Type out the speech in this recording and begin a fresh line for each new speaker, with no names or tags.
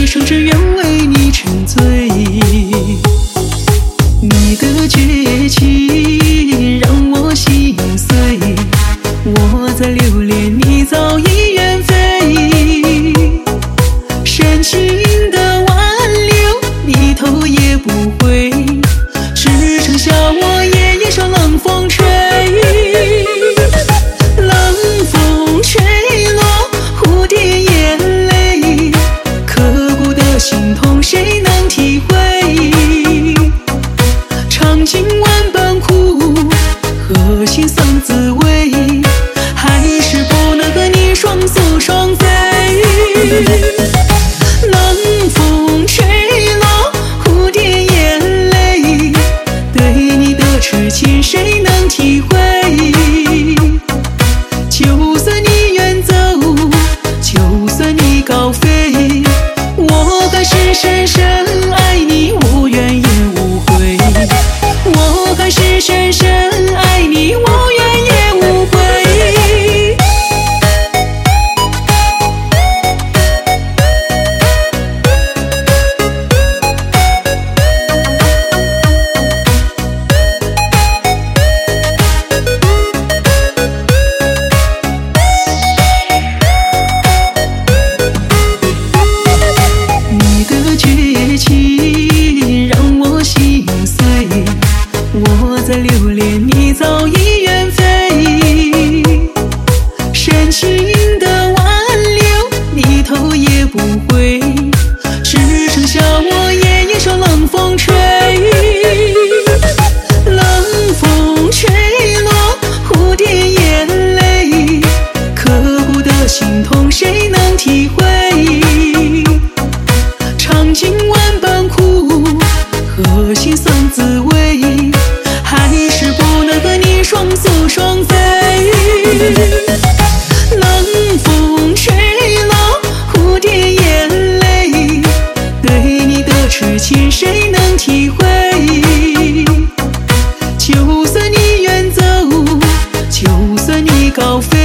生只愿为你沉醉。你的绝情让我心碎，我在留恋你早已远飞。深情的挽留，你头也不回，只剩下我夜夜受冷风吹。冷风吹落蝴蝶眼泪，刻骨的心痛谁能体会？尝尽万般苦，何心丧滋味，还是不能和你双宿双飞。冷风吹落蝴蝶眼泪，对你的痴情谁能体会？就算你远走，就算你高飞，我还是深深爱你，无怨也无悔。我还是深深爱你，无怨也无悔。你的绝情让我心碎，我在留恋你早已远飞。深情的挽留，你头也不回，只剩下我夜夜受冷风吹。冷风吹落蝴蝶眼泪，刻骨的心痛谁能体会？尝尽万般苦，何心丧滋味，还是不能和你双宿双飞。冷风吹落蝴蝶眼泪，对你的痴情谁能体会？就算你远走，就算你高飞，